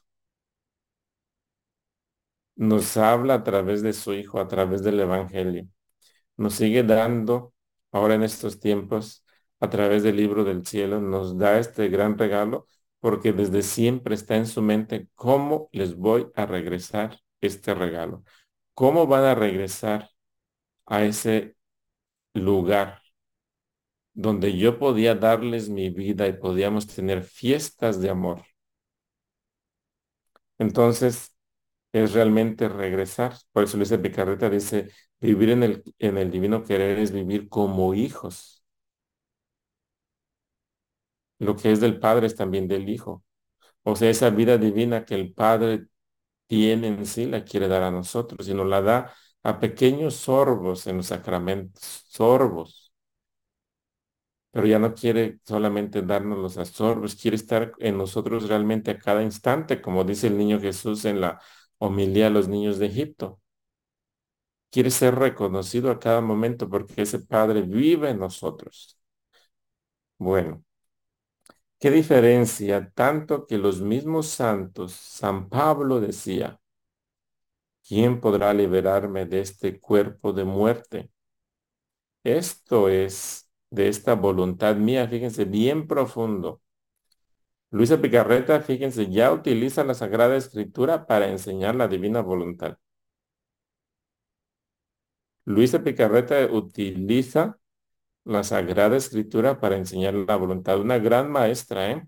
nos habla a través de su Hijo, a través del Evangelio, nos sigue dando ahora en estos tiempos a través del libro del cielo, nos da este gran regalo porque desde siempre está en su mente cómo les voy a regresar este regalo, cómo van a regresar a ese lugar donde yo podía darles mi vida y podíamos tener fiestas de amor. Entonces, es realmente regresar. Por eso Luisa Picarreta dice, vivir en el, en el divino querer es vivir como hijos. Lo que es del Padre es también del Hijo. O sea, esa vida divina que el Padre tiene en sí la quiere dar a nosotros y nos la da a pequeños sorbos en los sacramentos, sorbos. Pero ya no quiere solamente darnos los sorbos, quiere estar en nosotros realmente a cada instante, como dice el niño Jesús en la homilía a los niños de Egipto. Quiere ser reconocido a cada momento porque ese Padre vive en nosotros. Bueno, qué diferencia, tanto que los mismos santos, San Pablo decía, ¿quién podrá liberarme de este cuerpo de muerte? Esto es de esta voluntad mía, fíjense, bien profundo. Luisa Picarreta, fíjense, ya utiliza la Sagrada Escritura para enseñar la divina voluntad. Luisa Picarreta utiliza la Sagrada Escritura para enseñar la voluntad. Una gran maestra, ¿eh?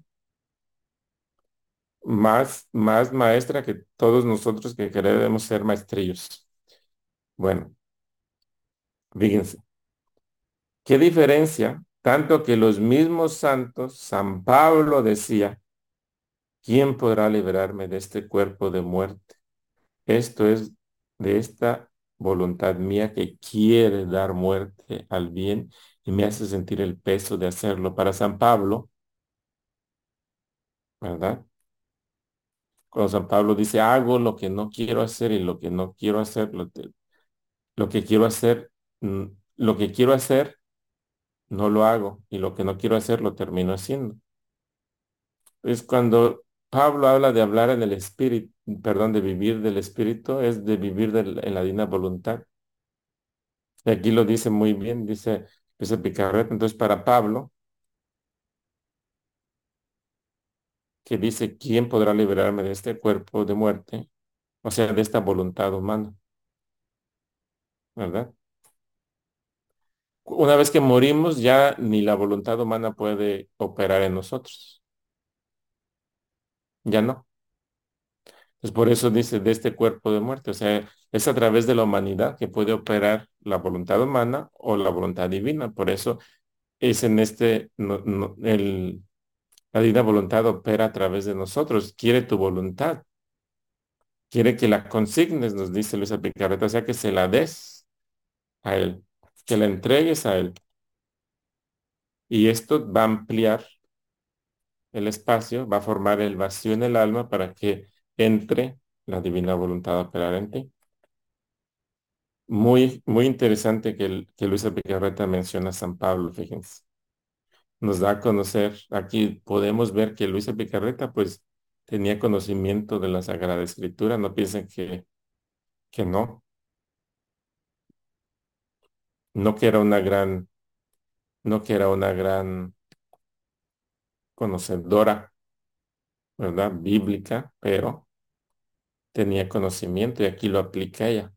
Más, más maestra que todos nosotros que queremos ser maestrillos. Bueno, fíjense, qué diferencia, tanto que los mismos santos, San Pablo decía, ¿quién podrá liberarme de este cuerpo de muerte? Esto es de esta voluntad mía que quiere dar muerte al bien y me hace sentir el peso de hacerlo. Para San Pablo, ¿verdad? Cuando San Pablo dice, hago lo que no quiero hacer y lo que no quiero hacer, lo, te- lo que quiero hacer, mm, lo que quiero hacer, no lo hago y lo que no quiero hacer, lo termino haciendo. Es cuando Pablo habla de hablar en el espíritu, perdón, de vivir del espíritu, es de vivir del- en la divina voluntad. Y aquí lo dice muy bien, dice, dice Picarret, entonces para Pablo, que dice, ¿quién podrá liberarme de este cuerpo de muerte? O sea, de esta voluntad humana, ¿verdad? Una vez que morimos, ya ni la voluntad humana puede operar en nosotros. Ya no. Entonces, por eso dice de este cuerpo de muerte. O sea, es a través de la humanidad que puede operar la voluntad humana o la voluntad divina. Por eso es en este, no- no- el, la divina voluntad opera a través de nosotros. Quiere tu voluntad. Quiere que la consignes, nos dice Luisa Picarreta. O sea, que se la des a Él. Que la entregues a Él. Y esto va a ampliar el espacio, va a formar el vacío en el alma para que entre la divina voluntad a operar en ti. Muy, muy interesante que, el- que Luisa Picarreta menciona a San Pablo, fíjense. Nos da a conocer, aquí podemos ver que Luisa Picarreta pues tenía conocimiento de la Sagrada Escritura, no piensen que, que no. No que era una gran, no que era una gran conocedora, ¿verdad? Bíblica, pero tenía conocimiento y aquí lo aplica ella.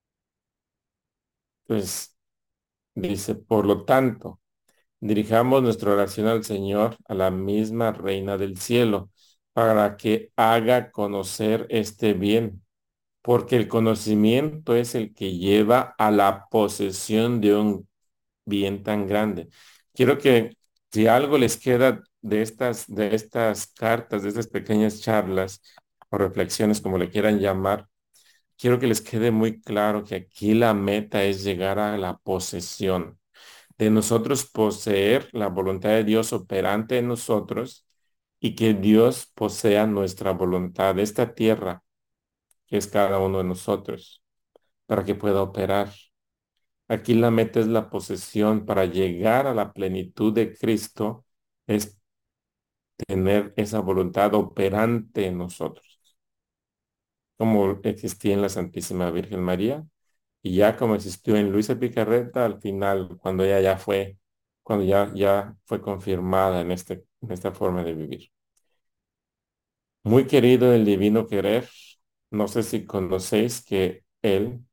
Entonces, dice, por lo tanto, dirijamos nuestra oración al Señor, a la misma Reina del cielo, para que haga conocer este bien, porque el conocimiento es el que lleva a la posesión de un bien tan grande. Quiero que si algo les queda de estas, de estas cartas, de estas pequeñas charlas o reflexiones, como le quieran llamar, quiero que les quede muy claro que aquí la meta es llegar a la posesión de nosotros, poseer la voluntad de Dios operante en nosotros y que Dios posea nuestra voluntad, esta tierra que es cada uno de nosotros, para que pueda operar. Aquí la meta es la posesión para llegar a la plenitud de Cristo, es tener esa voluntad operante en nosotros, como existía en la Santísima Virgen María y ya como existió en Luisa Picarreta al final, cuando ella ya fue, cuando ya, ya fue confirmada en, este, en esta forma de vivir. Muy querido el divino querer, no sé si conocéis que él,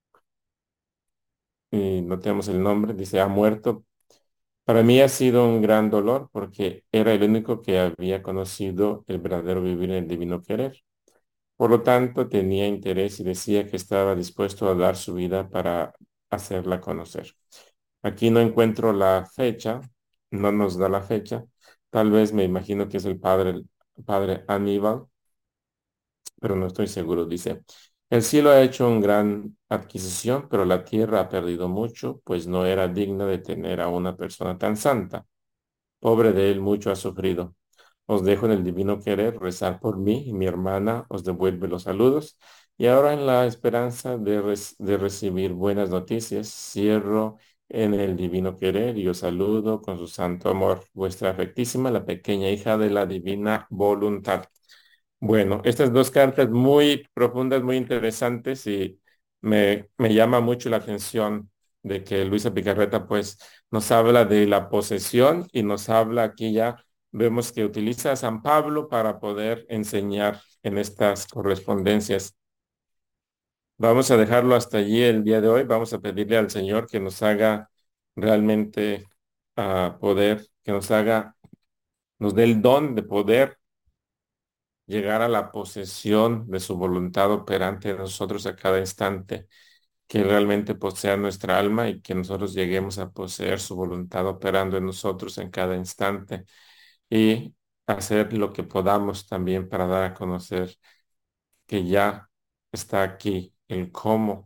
y no tenemos el nombre, dice, ha muerto. Para mí ha sido un gran dolor porque era el único que había conocido el verdadero vivir en el divino querer. Por lo tanto, tenía interés y decía que estaba dispuesto a dar su vida para hacerla conocer. Aquí no encuentro la fecha, no nos da la fecha. Tal vez me imagino que es el padre, el padre Aníbal, pero no estoy seguro. Dice, el cielo ha hecho una gran adquisición, pero la tierra ha perdido mucho, pues no era digna de tener a una persona tan santa. Pobre de él, mucho ha sufrido. Os dejo en el divino querer rezar por mí y mi hermana os devuelve los saludos. Y ahora en la esperanza de, rec- de recibir buenas noticias, cierro en el divino querer y os saludo con su santo amor, vuestra afectísima, la pequeña hija de la divina voluntad. Bueno, estas dos cartas muy profundas, muy interesantes y me, me llama mucho la atención de que Luisa Picarreta pues nos habla de la posesión y nos habla aquí ya, vemos que utiliza a San Pablo para poder enseñar en estas correspondencias. Vamos a dejarlo hasta allí el día de hoy. Vamos a pedirle al Señor que nos haga realmente a poder, que nos haga, nos dé el don de poder llegar a la posesión de su voluntad operante en nosotros a cada instante, que realmente posea nuestra alma y que nosotros lleguemos a poseer su voluntad operando en nosotros en cada instante y hacer lo que podamos también para dar a conocer que ya está aquí el cómo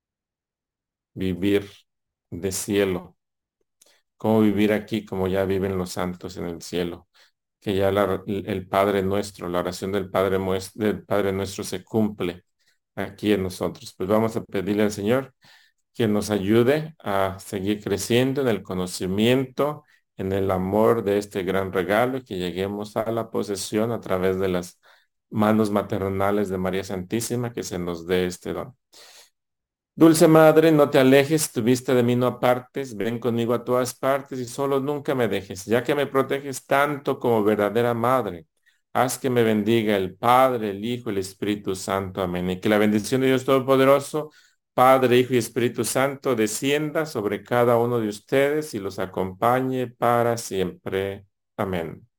vivir de cielo, cómo vivir aquí como ya viven los santos en el cielo, que ya la- el Padre nuestro, la oración del Padre, mues- del Padre nuestro se cumple aquí en nosotros. Pues vamos a pedirle al Señor que nos ayude a seguir creciendo en el conocimiento, en el amor de este gran regalo y que lleguemos a la posesión a través de las manos maternales de María Santísima, que se nos dé este don. Dulce Madre, no te alejes, tu vista de mí no apartes, ven conmigo a todas partes y solo nunca me dejes, ya que me proteges tanto como verdadera Madre. Haz que me bendiga el Padre, el Hijo, el Espíritu Santo. Amén. Y que la bendición de Dios Todopoderoso, Padre, Hijo y Espíritu Santo, descienda sobre cada uno de ustedes y los acompañe para siempre. Amén.